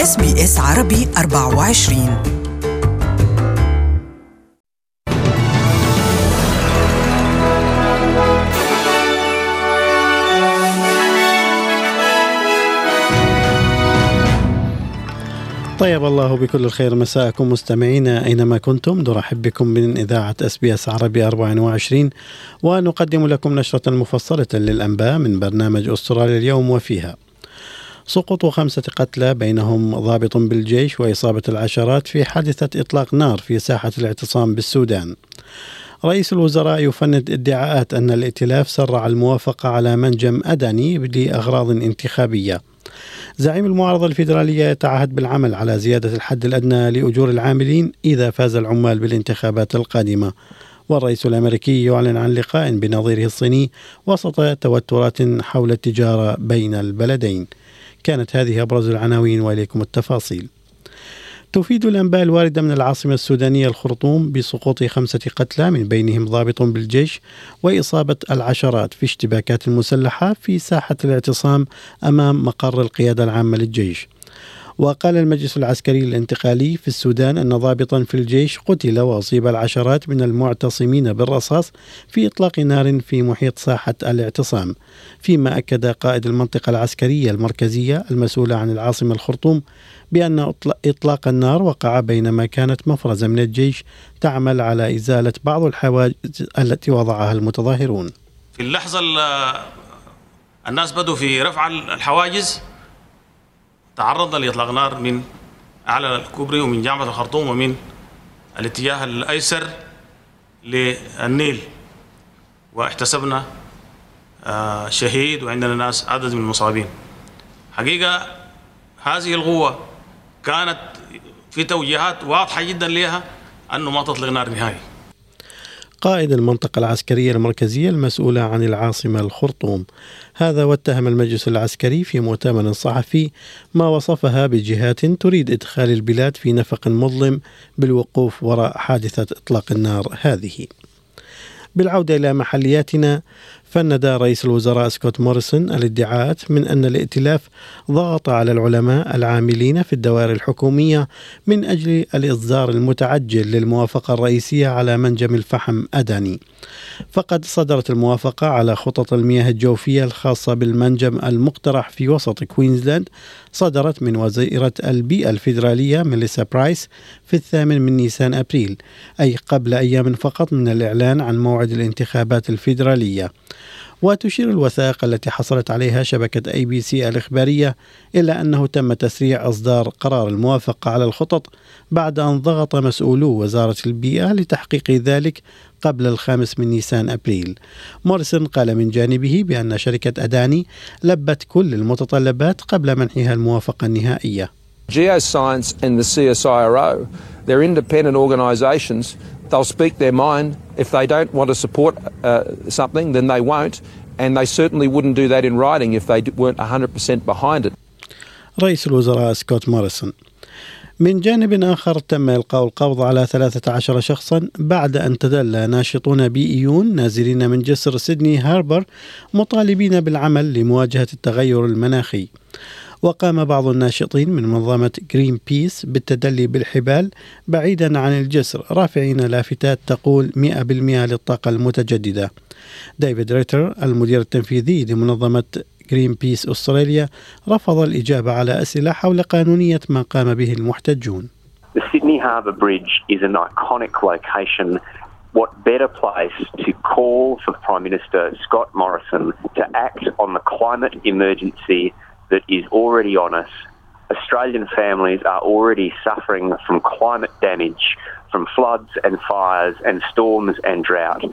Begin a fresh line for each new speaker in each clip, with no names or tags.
SBS عربي 24.
طيب الله بكل الخير مساءكم مستمعينا أينما كنتم. نرحب بكم من إذاعة SBS عربي 24 ونقدم لكم نشرة مفصلة للأنباء من برنامج أستراليا اليوم، وفيها سقوط 5 قتلى بينهم ضابط بالجيش وإصابة العشرات في حادثة إطلاق نار في ساحة الاعتصام بالسودان. رئيس الوزراء يفند ادعاءات أن الائتلاف سرع الموافقة على منجم أداني لأغراض انتخابية. زعيم المعارضة الفيدرالية يتعهد بالعمل على زيادة الحد الأدنى لأجور العاملين إذا فاز العمال بالانتخابات القادمة. والرئيس الأمريكي يعلن عن لقاء بنظيره الصيني وسط توترات حول التجارة بين البلدين. كانت هذه أبرز العناوين وإليكم التفاصيل. تفيد الأنباء الواردة من العاصمة السودانية الخرطوم بسقوط 5 قتلى من بينهم ضابط بالجيش وإصابة العشرات في اشتباكات مسلحة في ساحة الاعتصام أمام مقر القيادة العامة للجيش. وقال المجلس العسكري الانتقالي في السودان أن ضابطا في الجيش قتل وأصيب العشرات من المعتصمين بالرصاص في إطلاق نار في محيط ساحة الاعتصام، فيما أكد قائد المنطقة العسكرية المركزية المسؤولة عن العاصمة الخرطوم بأن إطلاق النار وقع بينما كانت مفرزة من الجيش تعمل على إزالة بعض الحواجز التي وضعها المتظاهرون.
في اللحظة الناس بدوا في رفع الحواجز تعرض لإطلاق نار من أعلى الكوبري ومن جامعة الخرطوم ومن الاتجاه الأيسر للنيل، واحتسبنا شهيد وعندنا ناس عدد من المصابين. حقيقة هذه القوة كانت في توجيهات واضحة جدا لها أنه ما تطلق نار نهائي.
قائد المنطقة العسكرية المركزية المسؤولة عن العاصمة الخرطوم هذا، واتهم المجلس العسكري في مؤتمر صحفي ما وصفها بجهات تريد إدخال البلاد في نفق مظلم بالوقوف وراء حادثة إطلاق النار هذه. بالعودة إلى محلياتنا، فند رئيس الوزراء سكوت موريسون الادعاءات من أن الائتلاف ضغط على العلماء العاملين في الدوائر الحكومية من أجل الإصدار المتعجل للموافقة الرئيسية على منجم الفحم أداني. فقد صدرت الموافقة على خطط المياه الجوفية الخاصة بالمنجم المقترح في وسط كوينزلاند، صدرت من وزيرة البيئة الفيدرالية ميليسا برايس في 8 نيسان أبريل، أي قبل أيام فقط من الإعلان عن موعد الانتخابات الفيدرالية. وتشير الوثائق التي حصلت عليها شبكة ABC الإخبارية إلى أنه تم تسريع إصدار قرار الموافقة على الخطط بعد أن ضغط مسؤولو وزارة البيئة لتحقيق ذلك قبل 5 نيسان أبريل. موريسون قال من جانبه بأن شركة أداني لبت كل المتطلبات قبل منحها الموافقة النهائية.
Geoscience and the CSIRO, they're independent organisations. They'll speak their mind. If they don't want to support something, then they won't. And they certainly wouldn't do that in writing if they weren't 100% behind it.
رئيس الوزراء سكوت موريسون. من جانب آخر تم إلقاء القبض على 13 شخصا بعد أن تدلى ناشطون بيئيون نازلين من جسر سيدني هاربر مطالبين بالعمل لمواجهة التغير المناخي. وقام بعض الناشطين من منظمة جرين بيس بالتدلي بالحبال بعيدا عن الجسر رافعين لافتات تقول 100% للطاقة المتجددة. ديفيد ريتر المدير التنفيذي لمنظمة جرين بيس أستراليا رفض الإجابة على أسئلة حول قانونية ما قام به المحتجون.
The Sydney Harbour Bridge is an iconic location. What better place to call for Prime Minister Scott Morrison to act on the climate emergency that is already on us. Australian families are already suffering from climate damage, from floods and fires and storms and drought.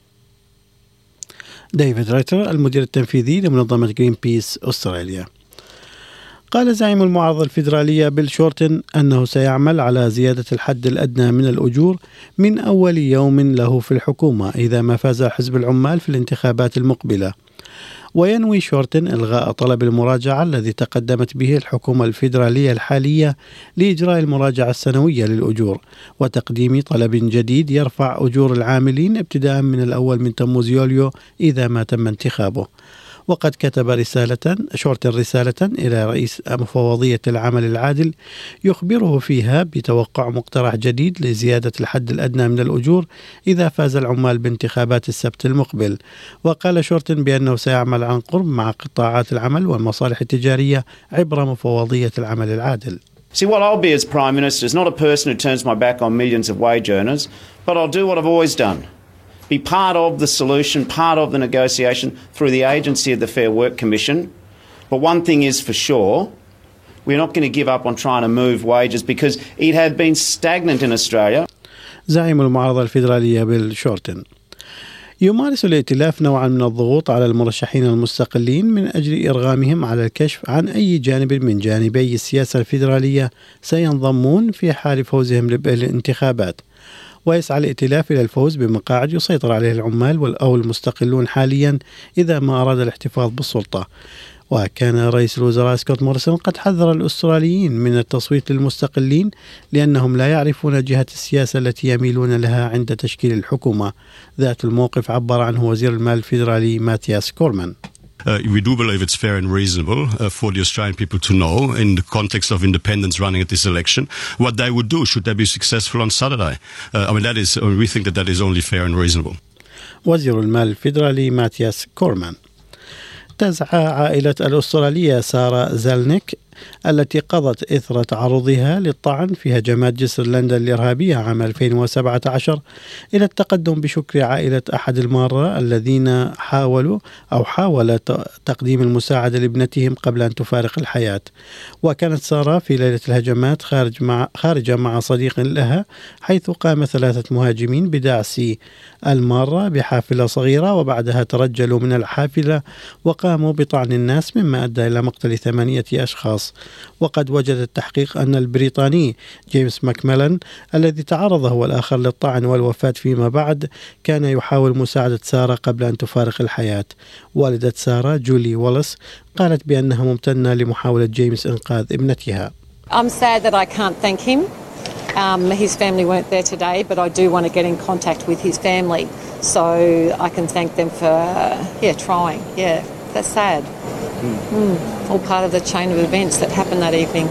ديفيد ريتر المدير التنفيذي لمنظمة جرين بيس أستراليا. قال زعيم المعارضة الفيدرالية بيل شورتن أنه سيعمل على زيادة الحد الأدنى من الأجور من أول يوم له في الحكومة إذا ما فاز حزب العمال في الانتخابات المقبلة. وينوي شورتن إلغاء طلب المراجعة الذي تقدمت به الحكومة الفيدرالية الحالية لإجراء المراجعة السنوية للأجور وتقديم طلب جديد يرفع أجور العاملين ابتداء من الأول من تموز يوليو إذا ما تم انتخابه. وقد كتب رسالة إلى رئيس مفوضية العمل العادل يخبره فيها بتوقع مقترح جديد لزيادة الحد الأدنى من الأجور إذا فاز العمال بانتخابات السبت المقبل. وقال شورتن بأنه سيعمل عن قرب مع قطاعات العمل والمصالح التجارية عبر مفوضية العمل العادل.
See, what I'll be as Prime Minister is not a person who turns my back on millions of wage earners, but I'll do what I've always done. Be part of the solution, part of the negotiation through the agency of the Fair Work Commission. But one thing is for sure, we're not going to give up on trying to move wages because it had been stagnant in Australia.
زعيم المعارضة الفيدرالية بيل شورتن. يمارس الائتلاف نوعا من الضغوط على المرشحين المستقلين من أجل إرغامهم على الكشف عن أي جانب من جانبي السياسة الفيدرالية سينضمون في حال فوزهم بالانتخابات. ويسعى الائتلاف إلى الفوز بمقاعد يسيطر عليه العمال أو المستقلون حاليا إذا ما أراد الاحتفاظ بالسلطة. وكان رئيس الوزراء سكوت موريسون قد حذر الأستراليين من التصويت للمستقلين لأنهم لا يعرفون جهة السياسة التي يميلون لها عند تشكيل الحكومة. ذات الموقف عبر عنه وزير المال الفيدرالي ماتياس كورمان.
We do believe it's fair and reasonable for the Australian people to know, in the context of independents running at this election, what they would do should they be successful on Saturday. We think that is only fair and reasonable.
وزير المال الفيدرالي ماتياس كورمان. تسعى عائلة الأسترالية سارة زالنيك التي قضت إثر تعرضها للطعن في هجمات جسر لندن الإرهابية عام 2017 إلى التقدم بشكر عائلة أحد المارة الذين حاول تقديم المساعدة لابنتهم قبل أن تفارق الحياة. وكانت سارة في ليلة الهجمات خارجة مع صديق لها، حيث قام 3 مهاجمين بدعس المارة بحافلة صغيرة، وبعدها ترجلوا من الحافلة وقاموا بطعن الناس مما أدى إلى مقتل 8 أشخاص. وقد وجد التحقيق أن البريطاني جيمس ماكميلان الذي تعرض هو الآخر للطعن والوفاة فيما بعد كان يحاول مساعدة سارة قبل أن تفارق الحياة. والدة سارة جولي واليس قالت بأنها ممتنة لمحاولة جيمس إنقاذ ابنتها.
I'm sad that I can't thank him. His family weren't there today, but I do want to get in contact with his family so I can thank them for trying. Yeah, that's sad. All part of the chain of events that happened that evening.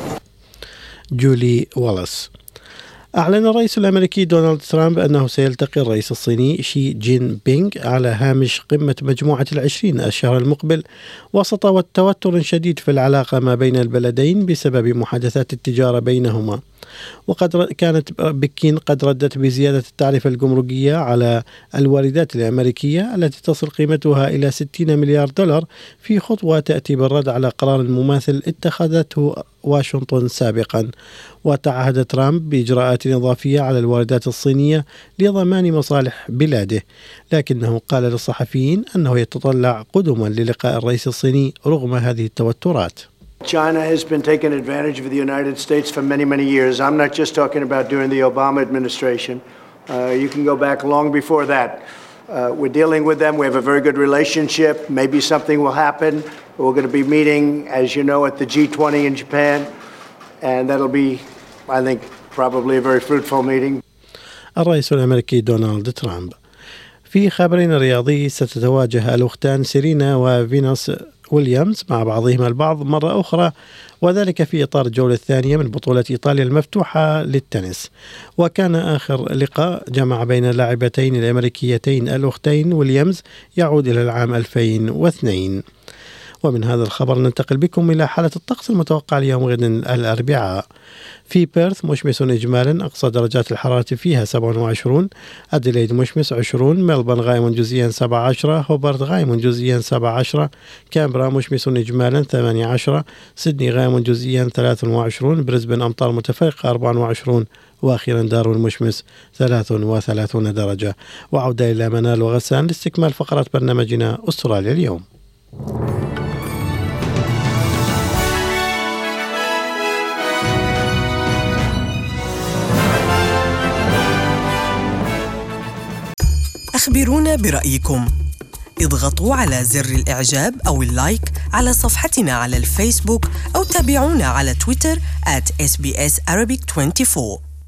جولي واليس. أعلن الرئيس الأمريكي دونالد ترامب أنه سيلتقي الرئيس الصيني شي جين بينغ على هامش قمة مجموعة ال20 الشهر المقبل وسط توتر شديد في العلاقة ما بين البلدين بسبب محادثات التجارة بينهما. وقد كانت بكين قد ردت بزيادة التعرفة الجمركية على الواردات الأمريكية التي تصل قيمتها إلى 60 مليار دولار في خطوة تأتي بالرد على قرار مماثل اتخذته واشنطن سابقا. وتعهد ترامب بإجراءات إضافية على الواردات الصينية لضمان مصالح بلاده، لكنه قال للصحفيين أنه يتطلع قدما للقاء الرئيس الصيني رغم هذه التوترات.
China has been taking advantage of the United States for many, many years. I'm not just talking about during the Obama administration. You can go back long before that. We're dealing with them. We have a very good relationship. Maybe something will happen. We're going to be meeting, as you know, at the G20 in Japan. And that'll be, I think, probably a very fruitful meeting.
الرئيس الأمريكي دونالد ترامب. في خبرنا الرياضي، ستتواجه الأختان سيرينا وفينوس ويليامز مع بعضهما البعض مرة أخرى، وذلك في إطار الجولة الثانية من بطولة إيطاليا المفتوحة للتنس. وكان آخر لقاء جمع بين اللاعبتين الأمريكيتين الأختين ويليامز يعود إلى العام 2002. ومن هذا الخبر ننتقل بكم إلى حالة الطقس المتوقع اليوم غدا الأربعاء. في بيرث مشمس إجمالا، أقصى درجات الحرارة فيها 27. أديلايد مشمس 20. ملبورن غائم جزئيا 17. هوبارت غائم جزئيا 17. كامبرا مشمس إجمالا 18. سيدني غائم جزئيا 23. بريسبن أمطار متفرقة 24. وأخيرا داروين مشمس 33 درجة. وعودة إلى منال وغسان لاستكمال فقرات برنامجنا أستراليا اليوم.
أخبرونا برأيكم. اضغطوا على زر الإعجاب أو اللايك على صفحتنا على الفيسبوك أو تابعونا على تويتر @SBS Arabic 24.